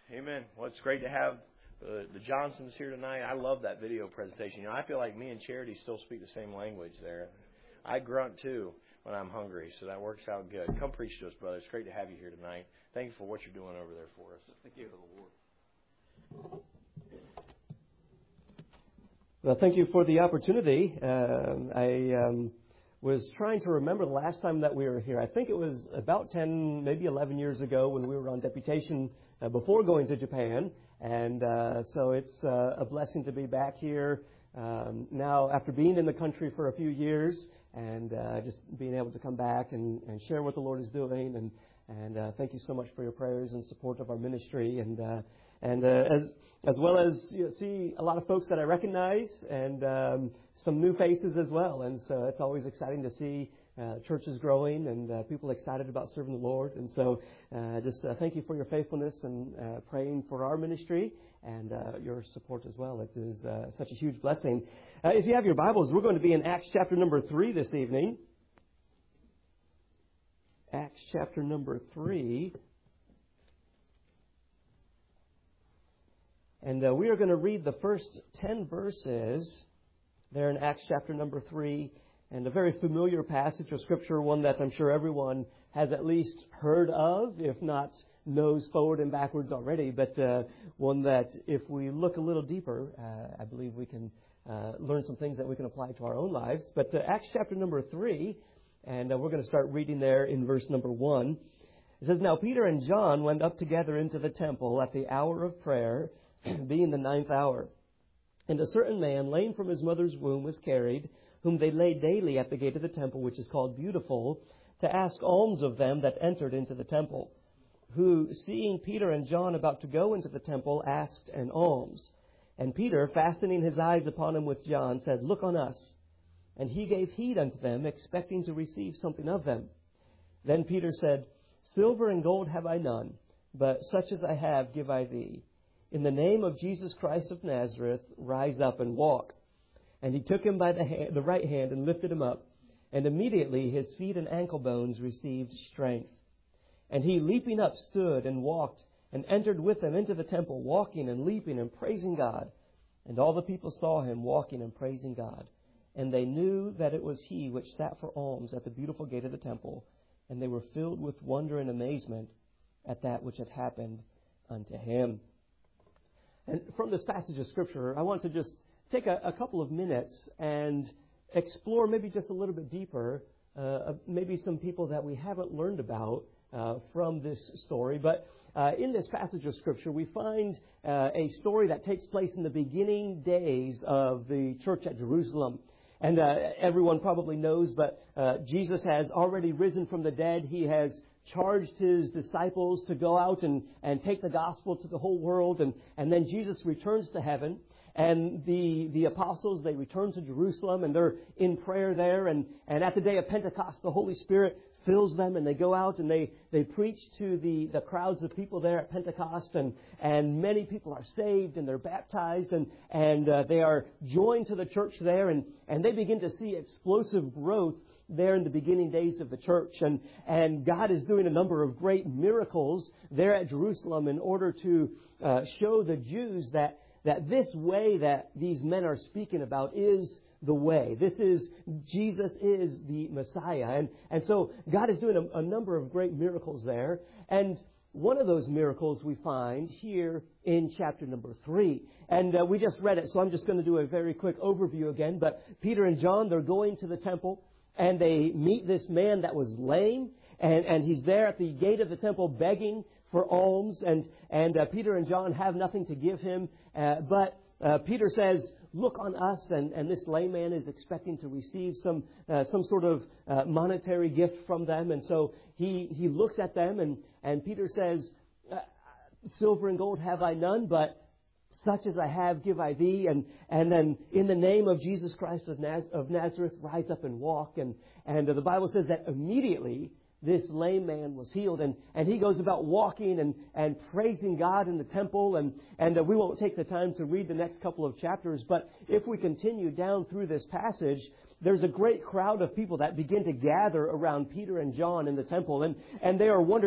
Amen. Well, it's great to have the Johnsons here tonight. I love that video presentation. I feel like me and Charity still speak the same language there. I grunt too when I'm hungry, so that works out good. Come preach to us, brother. It's great to have you here tonight. Thank you for what you're doing over there for us. Thank you, Lord. Well, thank you for the opportunity. I was trying to remember the last time that we were here. I think it was about 10, maybe 11 years ago when we were on deputation before going to Japan. And so it's a blessing to be back here now after being in the country for a few years and just being able to come back and share what the Lord is doing. And thank you so much for your prayers and support of our ministry. And as well as see a lot of folks that I recognize and some new faces as well. And so it's always exciting to see churches growing and people excited about serving the Lord. And so just thank you for your faithfulness and praying for our ministry and your support as well. It is such a huge blessing. If you have your Bibles, we're going to be in Acts chapter number 3 this evening. Acts chapter number 3. And we are going to read the first 10 verses there in Acts chapter number 3. And a very familiar passage of Scripture, one that I'm sure everyone has at least heard of, if not knows forward and backwards already. But one that if we look a little deeper, I believe we can learn some things that we can apply to our own lives. But Acts chapter number 3, and we're going to start reading there in verse number 1. It says, "Now Peter and John went up together into the temple at the hour of prayer, being the 9th hour. And a certain man, lame from his mother's womb, was carried, whom they laid daily at the gate of the temple, which is called Beautiful, to ask alms of them that entered into the temple, who, seeing Peter and John about to go into the temple, asked an alms. And Peter, fastening his eyes upon him with John, said, Look on us. And he gave heed unto them, expecting to receive something of them. Then Peter said, Silver and gold have I none, but such as I have give I thee. In the name of Jesus Christ of Nazareth, rise up and walk. And he took him by the right hand and lifted him up. And immediately his feet and ankle bones received strength. And he, leaping up, stood and walked and entered with them into the temple, walking and leaping and praising God. And all the people saw him walking and praising God. And they knew that it was he which sat for alms at the Beautiful gate of the temple. And they were filled with wonder and amazement at that which had happened unto him." And from this passage of Scripture, I want to just take a couple of minutes and explore maybe just a little bit deeper, maybe some people that we haven't learned about from this story. But in this passage of Scripture, we find a story that takes place in the beginning days of the church at Jerusalem. And everyone probably knows, but Jesus has already risen from the dead. He has charged his disciples to go out and take the gospel to the whole world. And then Jesus returns to heaven. And the apostles, they return to Jerusalem and they're in prayer there. And at the day of Pentecost, the Holy Spirit fills them and they go out and they preach to the crowds of people there at Pentecost. And many people are saved and they're baptized and they are joined to the church there. And they begin to see explosive growth there in the beginning days of the church. And God is doing a number of great miracles there at Jerusalem in order to show the Jews that this way that these men are speaking about is the way. Jesus is the Messiah. And so God is doing a number of great miracles there. And one of those miracles we find here in chapter number 3. And we just read it, so I'm just going to do a very quick overview again. But Peter and John, they're going to the temple. And they meet this man that was lame. And he's there at the gate of the temple begging for alms. And Peter and John have nothing to give him. But Peter says, Look on us. And this lame man is expecting to receive some sort of monetary gift from them. And so he looks at them and Peter says, Silver and gold have I none, but such as I have give I thee. And then in the name of Jesus Christ of Nazareth, rise up and walk. And the Bible says that immediately this lame man was healed. And he goes about walking and praising God in the temple. And we won't take the time to read the next couple of chapters. But if we continue down through this passage, there's a great crowd of people that begin to gather around Peter and John in the temple. And they are wondering,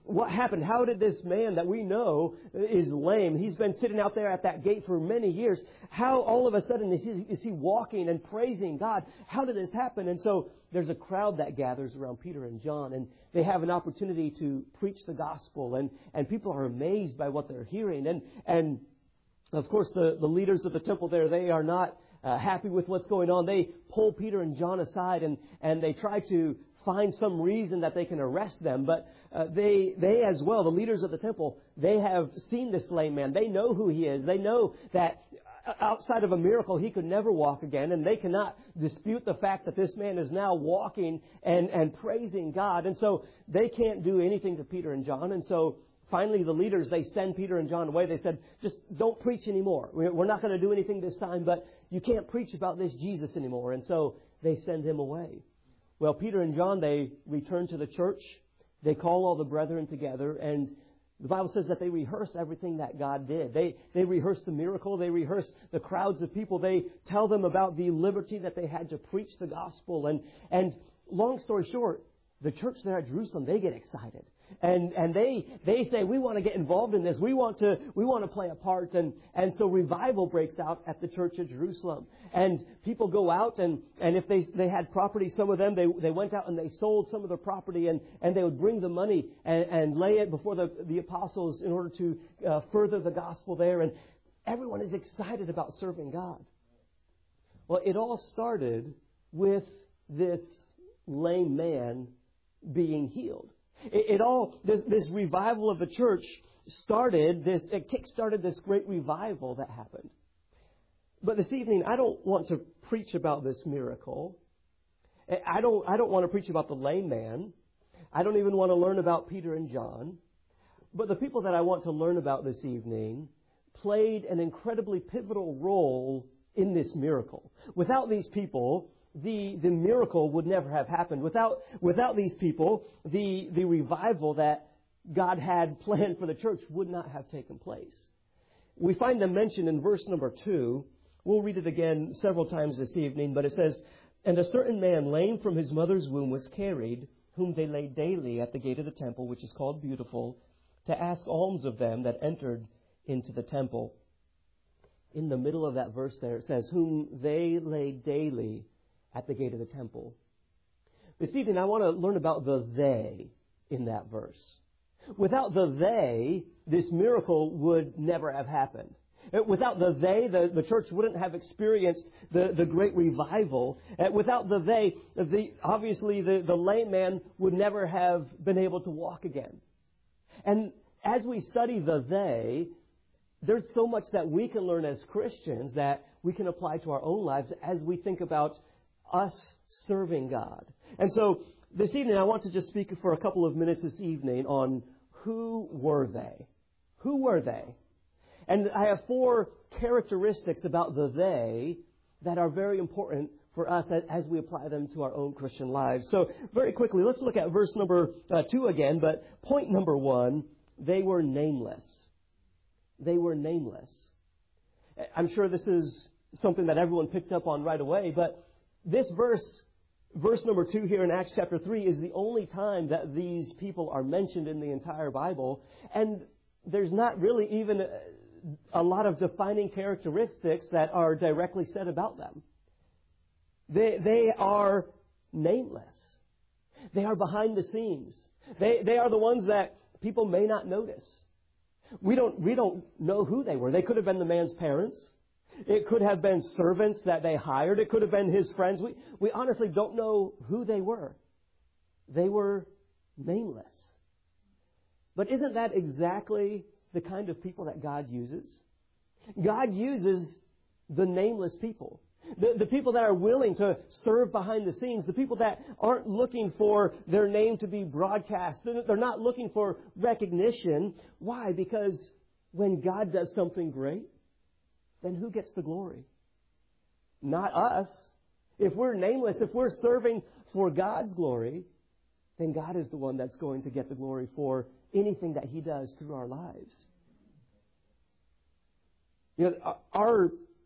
what happened? How did this man that we know is lame, he's been sitting out there at that gate for many years, how all of a sudden is he walking and praising God? How did this happen? And so there's a crowd that gathers around Peter and John, and they have an opportunity to preach the gospel, and people are amazed by what they're hearing. And of course, the leaders of the temple there, they are not happy with what's going on. They pull Peter and John aside, and they try to find some reason that they can arrest them. But they as well, the leaders of the temple, they have seen this lame man. They know who he is. They know that outside of a miracle, he could never walk again. And they cannot dispute the fact that this man is now walking and praising God. And so they can't do anything to Peter and John. And so finally, the leaders, they send Peter and John away. They said, just don't preach anymore. We're not going to do anything this time, but you can't preach about this Jesus anymore. And so they send him away. Well, Peter and John, they return to the church. They call all the brethren together, and the Bible says that they rehearse everything that God did. They rehearse the miracle. They rehearse the crowds of people. They tell them about the liberty that they had to preach the gospel. And long story short, the church there at Jerusalem, they get excited. And they say, we want to get involved in this. We want to play a part. And so revival breaks out at the church at Jerusalem. And people go out, and if they had property, some of them, they went out and they sold some of their property, and they would bring the money and lay it before the apostles in order to further the gospel there. And everyone is excited about serving God. Well, it all started with this lame man being healed. This revival of the church kick-started this great revival that happened. But this evening, I don't want to preach about this miracle. I don't want to preach about the lame man. I don't even want to learn about Peter and John. But the people that I want to learn about this evening played an incredibly pivotal role in this miracle. Without these people, the miracle would never have happened. Without these people, the revival that God had planned for the church would not have taken place. We find them mentioned in verse number 2. We'll read it again several times this evening, but it says, "And a certain man lame from his mother's womb was carried, whom they laid daily at the gate of the temple, which is called Beautiful, to ask alms of them that entered into the temple." In the middle of that verse there, it says, "whom they laid daily at the gate of the temple." This evening, I want to learn about the they in that verse. Without the they, this miracle would never have happened. Without the they, the church wouldn't have experienced the great revival. Without the they, obviously the lame man would never have been able to walk again. And as we study the they, there's so much that we can learn as Christians that we can apply to our own lives as we think about us serving God. And so this evening, I want to just speak for a couple of minutes this evening on who were they? Who were they? And I have 4 characteristics about the they that are very important for us as we apply them to our own Christian lives. So very quickly, let's look at verse number 2 again. But point number 1, they were nameless. They were nameless. I'm sure this is something that everyone picked up on right away, but this verse number 2 here in Acts chapter 3 is the only time that these people are mentioned in the entire Bible. And there's not really even a lot of defining characteristics that are directly said about them. They are nameless. They are behind the scenes. They are the ones that people may not notice. We don't know who they were. They could have been the man's parents. It could have been servants that they hired. It could have been his friends. We honestly don't know who they were. They were nameless. But isn't that exactly the kind of people that God uses? God uses the nameless people. The people that are willing to serve behind the scenes. The people that aren't looking for their name to be broadcast. They're not looking for recognition. Why? Because when God does something great, then who gets the glory? Not us. If we're nameless, if we're serving for God's glory, then God is the one that's going to get the glory for anything that He does through our lives. You know, our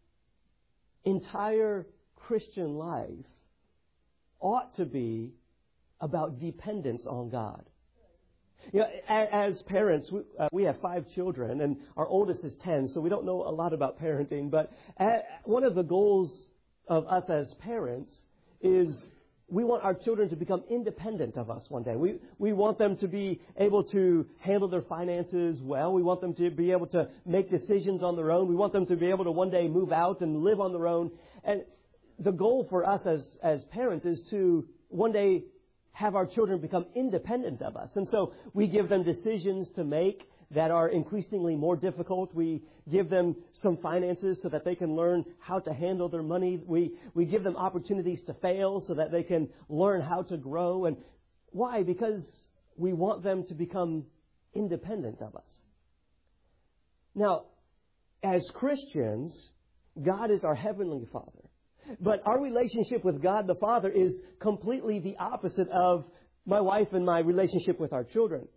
entire Christian life ought to be about dependence on God. You know, as parents, we have 5 children, and our oldest is 10, so we don't know a lot about parenting. But one of the goals of us as parents is we want our children to become independent of us one day. We want them to be able to handle their finances well. We want them to be able to make decisions on their own. We want them to be able to one day move out and live on their own. And the goal for us as parents is to one day have our children become independent of us. And so we give them decisions to make that are increasingly more difficult. We give them some finances so that they can learn how to handle their money. We give them opportunities to fail so that they can learn how to grow. And why? Because we want them to become independent of us. Now, as Christians, God is our Heavenly Father. But our relationship with God the Father is completely the opposite of my wife and my relationship with our children.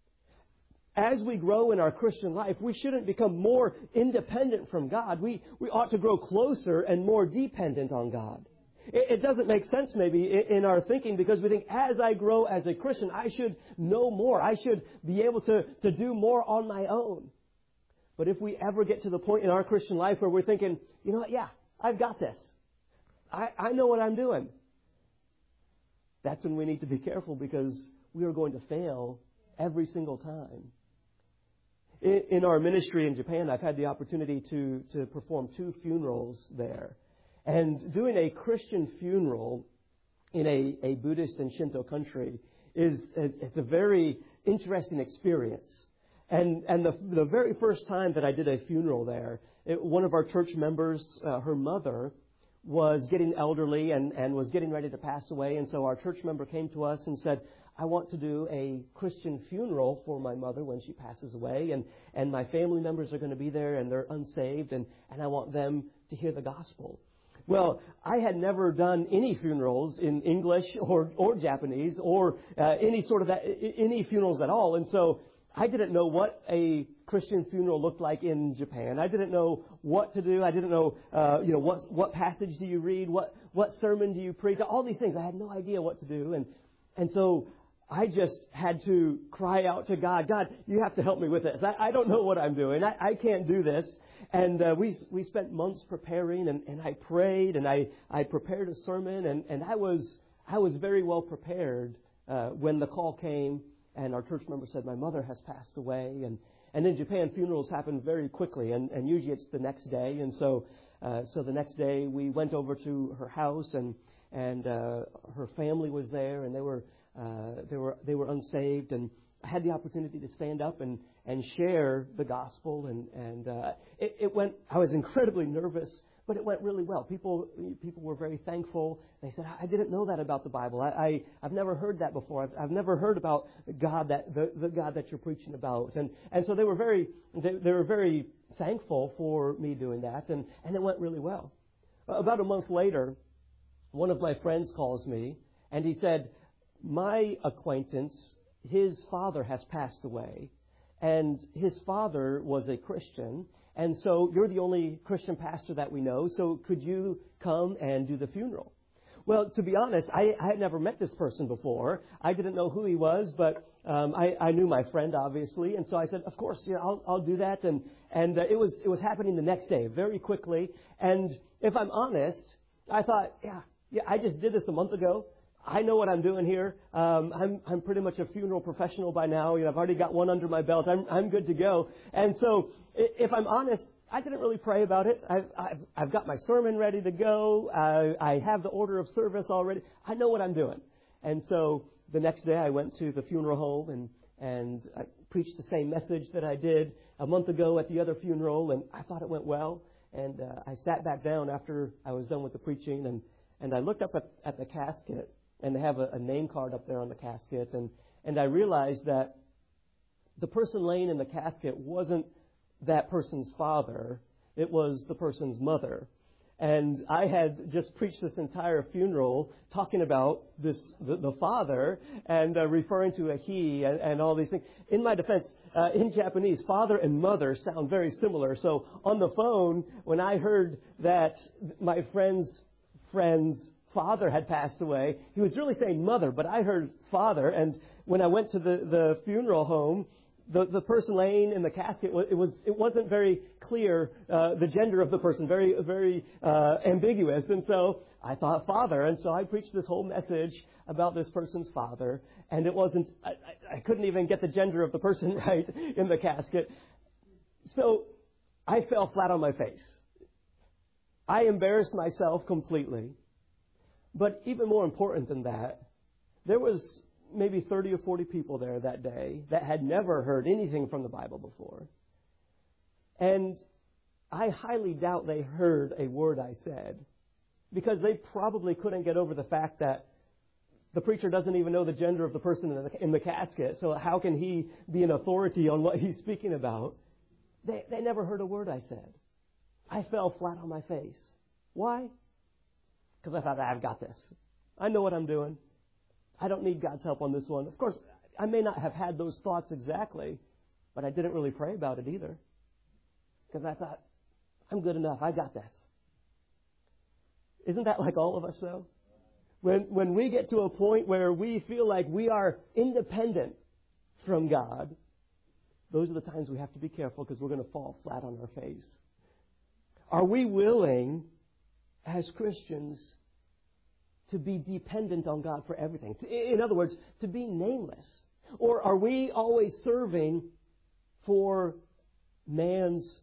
As we grow in our Christian life, we shouldn't become more independent from God. We ought to grow closer and more dependent on God. It doesn't make sense maybe in our thinking because we think as I grow as a Christian, I should know more. I should be able to do more on my own. But if we ever get to the point in our Christian life where we're thinking, you know what, yeah, I've got this. I know what I'm doing. That's when we need to be careful because we are going to fail every single time. In our ministry in Japan, I've had the opportunity to perform 2 funerals there. And doing a Christian funeral in a Buddhist and Shinto country it's a very interesting experience. And the very first time that I did a funeral there, one of our church members, her mother, was getting elderly and was getting ready to pass away. And so our church member came to us and said, I want to do a Christian funeral for my mother when she passes away. And my family members are going to be there and they're unsaved and I want them to hear the gospel. Well, I had never done any funerals in English or Japanese or any funerals at all. And so I didn't know what a Christian funeral looked like in Japan. I didn't know what to do. I didn't know, what passage do you read? What sermon do you preach? All these things. I had no idea what to do. And so I just had to cry out to God, God, you have to help me with this. I don't know what I'm doing. I can't do this. And we spent months preparing and I prayed and I prepared a sermon and I was very well prepared when the call came. And our church member said, my mother has passed away. And in Japan, funerals happen very quickly. And usually it's the next day. And so the next day we went over to her house and her family was there. And they were unsaved. And I had the opportunity to stand up and share the gospel. And it went, I was incredibly nervous, but it went really well. People were very thankful. They said, I didn't know that about the Bible. I've never heard that before. I've never heard about God, the God that you're preaching about. And so they were very thankful for me doing that. And it went really well. About a month later, one of my friends calls me and he said, my acquaintance, his father has passed away and his father was a Christian. And so you're the only Christian pastor that we know, so could you come and do the funeral? Well, to be honest, I had never met this person before. I didn't know who he was, but I knew my friend, obviously. And so I said, of course, yeah, I'll do that. And it was happening the next day, very quickly. And if I'm honest, I thought, yeah, I just did this a month ago. I know what I'm doing here. I'm pretty much a funeral professional by now. I've already got one under my belt. I'm good to go. And so, if I'm honest, I didn't really pray about it. I've got my sermon ready to go. I have the order of service already. I know what I'm doing. And so the next day, I went to the funeral home and I preached the same message that I did a month ago at the other funeral. And I thought it went well. And I sat back down after I was done with the preaching and I looked up at the casket. And they have a name card up there on the casket. And I realized that the person laying in the casket wasn't that person's father. It was the person's mother. And I had just preached this entire funeral talking about the father and referring to a he and all these things. In my defense, in Japanese, father and mother sound very similar. So on the phone, when I heard that my friend's father had passed away. He was really saying mother, but I heard father. And when I went to the funeral home, the person laying in the casket, it wasn't very clear, the gender of the person, very ambiguous. And so I thought father. And so I preached this whole message about this person's father. And it wasn't, I couldn't even get the gender of the person right in the casket. So I fell flat on my face. I embarrassed myself completely. But even more important than that, there was maybe 30 or 40 people there that day that had never heard anything from the Bible before. And I highly doubt they heard a word I said, because they probably couldn't get over the fact that the preacher doesn't even know the gender of the person in the casket, so how can he be an authority on what he's speaking about? They never heard a word I said. I fell flat on my face. Why? Because I thought, I've got this. I know what I'm doing. I don't need God's help on this one. Of course, I may not have had those thoughts exactly, but I didn't really pray about it either. Because I thought, I'm good enough. I got this. Isn't that like all of us, though? When we get to a point where we feel like we are independent from God, those are the times we have to be careful, because we're going to fall flat on our face. Are we willing, as Christians, to be dependent on God for everything? In other words, to be nameless? Or are we always serving for man's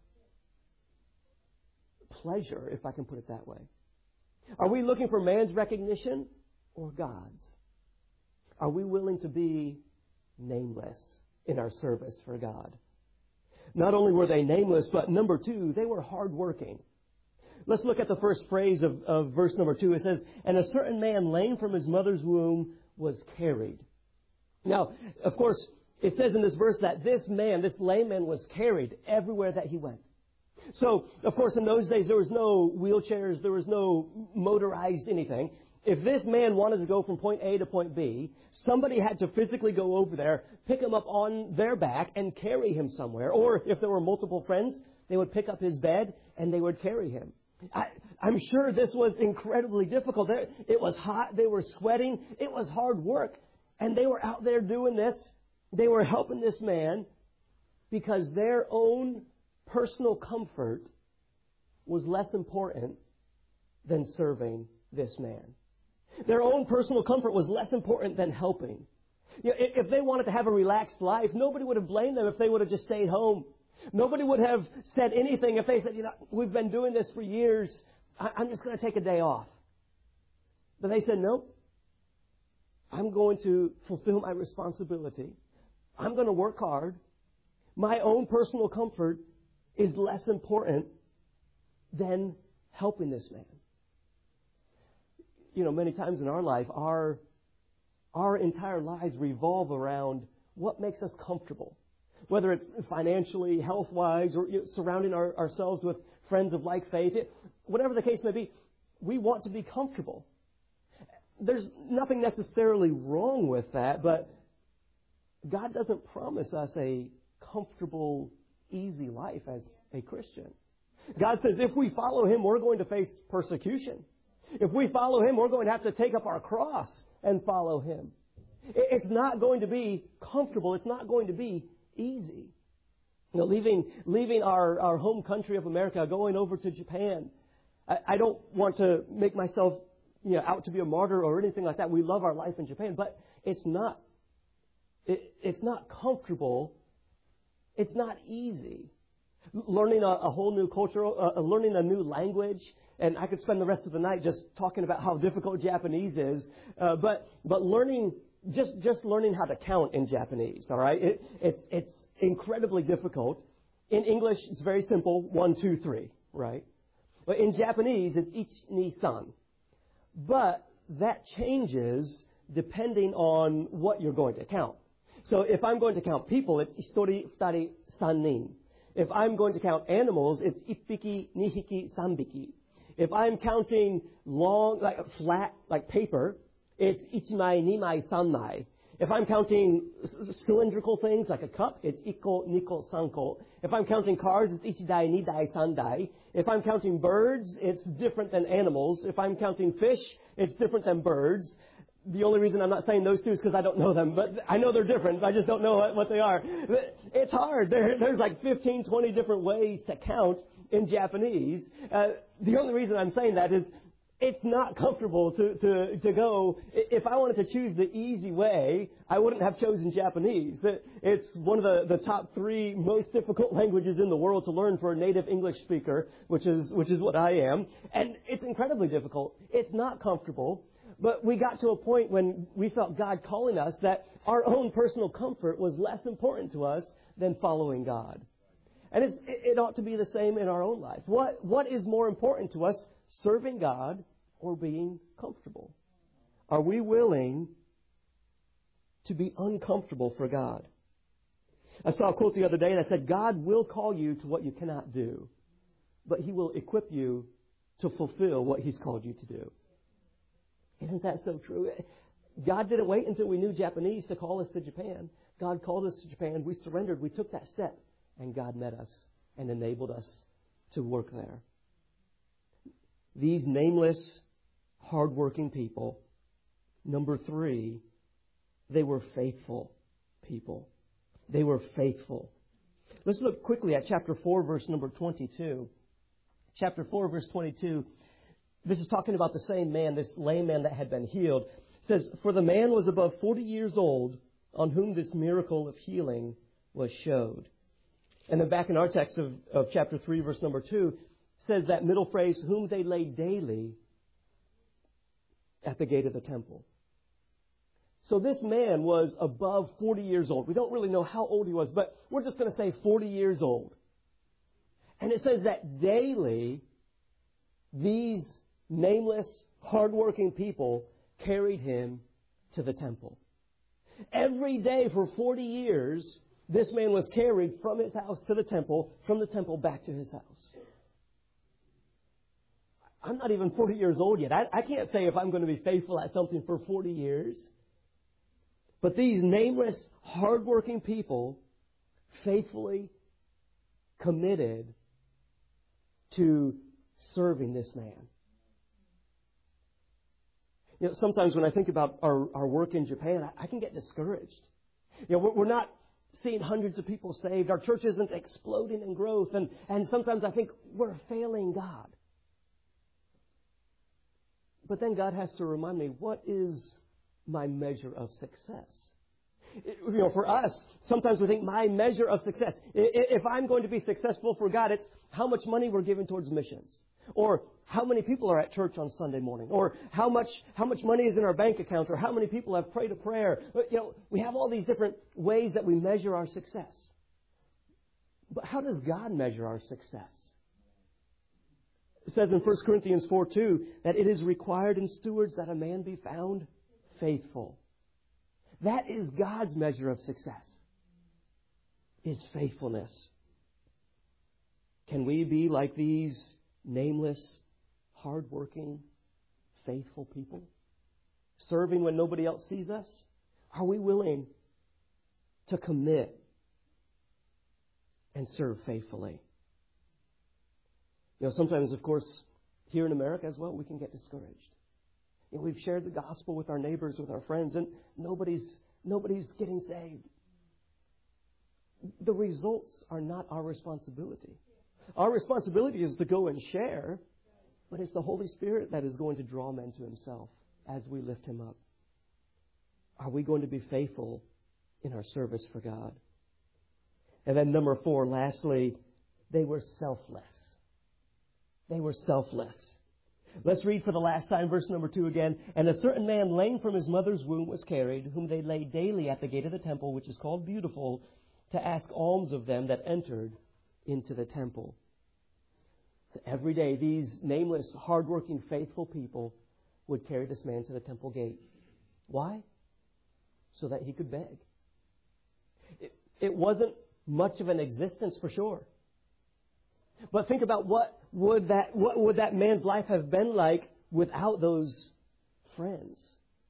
pleasure, if I can put it that way? Are we looking for man's recognition or God's? Are we willing to be nameless in our service for God? Not only were they nameless, but number two, they were hardworking. Let's look at the first phrase of verse number 2. It says, and a certain man lame from his mother's womb was carried. Now, of course, it says in this verse that this lame man was carried everywhere that he went. So, of course, in those days, there was no wheelchairs, there was no motorized anything. If this man wanted to go from point A to point B, somebody had to physically go over there, pick him up on their back, and carry him somewhere. Or if there were multiple friends, they would pick up his bed and they would carry him. I'm sure this was incredibly difficult. It was hot. They were sweating. It was hard work. And they were out there doing this. They were helping this man because their own personal comfort was less important than serving this man. Their own personal comfort was less important than helping. You know, if they wanted to have a relaxed life, nobody would have blamed them if they would have just stayed home. Nobody would have said anything if they said, we've been doing this for years. I'm just going to take a day off. But they said, nope. I'm going to fulfill my responsibility. I'm going to work hard. My own personal comfort is less important than helping this man. Many times in our life, our entire lives revolve around what makes us comfortable. Whether it's financially, health-wise, or surrounding ourselves with friends of like faith. Whatever the case may be, we want to be comfortable. There's nothing necessarily wrong with that, but God doesn't promise us a comfortable, easy life as a Christian. God says if we follow Him, we're going to face persecution. If we follow Him, we're going to have to take up our cross and follow Him. It's not going to be comfortable. It's not going to be easy. Leaving our home country of America, going over to Japan. I don't want to make myself out to be a martyr or anything like that. We love our life in Japan, but it's not comfortable. It's not easy. Learning a whole new culture, learning a new language, and I could spend the rest of the night just talking about how difficult Japanese is. But learning just learning how to count in Japanese. All right, it's incredibly difficult. In English, it's very simple: 1, 2, 3. Right, but in Japanese, it's ich, ni, san. But that changes depending on what you're going to count. So if I'm going to count people, it's hitori, futari, sannin. If I'm going to count animals, it's ippiki, nihiki, sanbiki. If I'm counting long, like flat, like paper, it's ichimai, nimai, sanmai. If I'm counting cylindrical things like a cup, it's ikko, nikko, sanko. If I'm counting cars, it's ichidai, nidai, sandai. If I'm counting birds, it's different than animals. If I'm counting fish, it's different than birds. The only reason I'm not saying those two is because I don't know them, but I know they're different. I just don't know what they are. It's hard. There's like 15, 20 different ways to count in Japanese. The only reason I'm saying that is it's not comfortable to go. If I wanted to choose the easy way, I wouldn't have chosen Japanese. It's one of the top 3 most difficult languages in the world to learn for a native English speaker, which is what I am. And it's incredibly difficult. It's not comfortable. But we got to a point when we felt God calling us that our own personal comfort was less important to us than following God. And it ought to be the same in our own life. What is more important to us, serving God or being comfortable? Are we willing to be uncomfortable for God? I saw a quote the other day that said, God will call you to what you cannot do, but He will equip you to fulfill what He's called you to do. Isn't that so true? God didn't wait until we knew Japanese to call us to Japan. God called us to Japan. We surrendered. We took that step. And God met us and enabled us to work there. These nameless, hardworking people, number 3, they were faithful people. They were faithful. Let's look quickly at chapter 4, verse number 22. Chapter 4, verse 22. This is talking about the same man, this lame man that had been healed. It says, "For the man was above 40 years old, on whom this miracle of healing was showed." And then back in our text of chapter 3, verse number 2, says that middle phrase, "whom they laid daily at the gate of the temple." So this man was above 40 years old. We don't really know how old he was, but we're just going to say 40 years old. And it says that daily, these nameless, hardworking people carried him to the temple. Every day for 40 years, this man was carried from his house to the temple, from the temple back to his house. I'm not even 40 years old yet. I can't say if I'm going to be faithful at something for 40 years. But these nameless, hardworking people faithfully committed to serving this man. You know, sometimes when I think about our work in Japan, I can get discouraged. You know, we're not seeing hundreds of people saved. Our church isn't exploding in growth. And sometimes I think we're failing God. But then God has to remind me, what is my measure of success? You know, for us, sometimes we think my measure of success, if I'm going to be successful for God, it's how much money we're giving towards missions. Or how many people are at church on Sunday morning? Or how much money is in our bank account? Or how many people have prayed a prayer? You know, we have all these different ways that we measure our success. But how does God measure our success? It says in 1 Corinthians 4:2 that it is required in stewards that a man be found faithful. That is God's measure of success, is faithfulness. Can we be like these nameless, hardworking, faithful people? Serving when nobody else sees us? Are we willing to commit and serve faithfully? You know, sometimes, of course, here in America as well, we can get discouraged. You know, we've shared the gospel with our neighbors, with our friends, and nobody's getting saved. The results are not our responsibility. Our responsibility is to go and share, but it's the Holy Spirit that is going to draw men to Himself as we lift Him up. Are we going to be faithful in our service for God? And then number 4, lastly, they were selfless. They were selfless. Let's read for the last time verse number 2 again. "And a certain man lame from his mother's womb was carried, whom they laid daily at the gate of the temple, which is called Beautiful, to ask alms of them that entered into the temple." So every day, these nameless, hardworking, faithful people would carry this man to the temple gate. Why? So that he could beg. It wasn't much of an existence for sure. But think about what would that man's life have been like without those friends?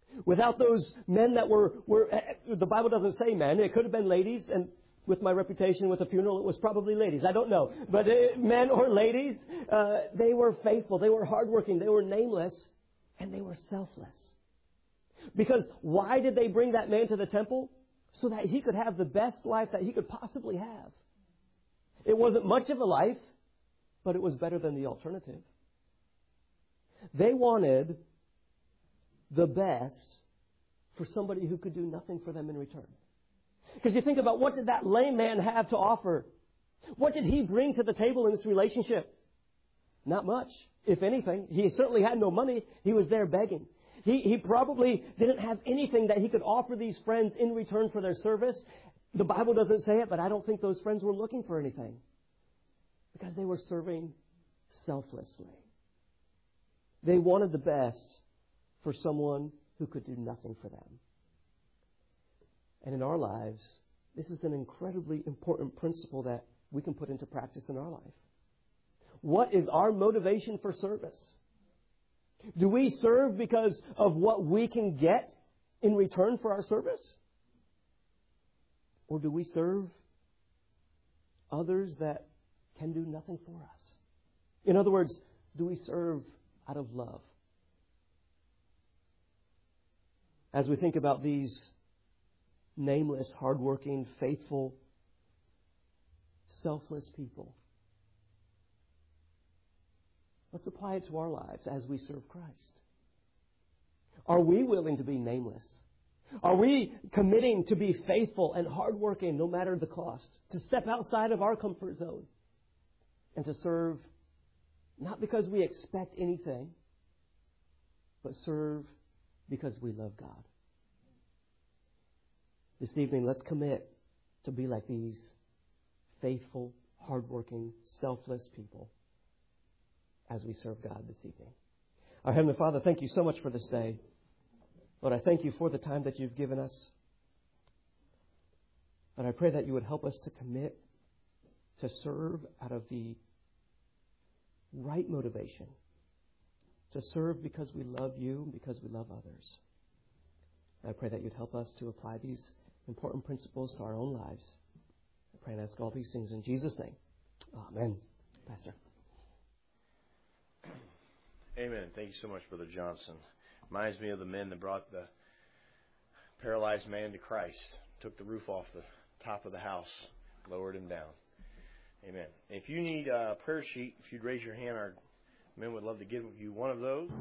Without those men that were the Bible doesn't say men. It could have been ladies, and with my reputation with a funeral, it was probably ladies. I don't know. But men or ladies, they were faithful. They were hardworking. They were nameless. And they were selfless. Because why did they bring that man to the temple? So that he could have the best life that he could possibly have. It wasn't much of a life, but it was better than the alternative. They wanted the best for somebody who could do nothing for them in return. Because you think about, what did that lame man have to offer? What did he bring to the table in this relationship? Not much, if anything. He certainly had no money. He was there begging. He probably didn't have anything that he could offer these friends in return for their service. The Bible doesn't say it, but I don't think those friends were looking for anything. Because they were serving selflessly. They wanted the best for someone who could do nothing for them. And in our lives, this is an incredibly important principle that we can put into practice in our life. What is our motivation for service? Do we serve because of what we can get in return for our service? Or do we serve others that can do nothing for us? In other words, do we serve out of love? As we think about these nameless, hardworking, faithful, selfless people, let's apply it to our lives as we serve Christ. Are we willing to be nameless? Are we committing to be faithful and hardworking no matter the cost? To step outside of our comfort zone and to serve not because we expect anything, but serve because we love God. This evening, let's commit to be like these faithful, hardworking, selfless people as we serve God this evening. Our Heavenly Father, thank you so much for this day. Lord, I thank you for the time that you've given us. And I pray that you would help us to commit to serve out of the right motivation. To serve because we love you and because we love others. I pray that you'd help us to apply these important principles to our own lives. I pray and ask all these things in Jesus' name. Amen. Pastor. Amen. Thank you so much, Brother Johnson. Reminds me of the men that brought the paralyzed man to Christ. Took the roof off the top of the house. Lowered him down. Amen. If you need a prayer sheet, if you'd raise your hand, our men would love to give you one of those.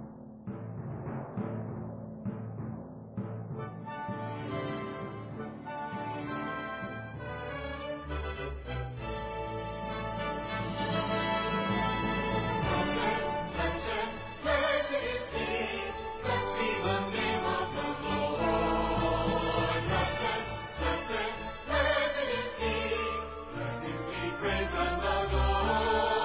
Praise the Lord.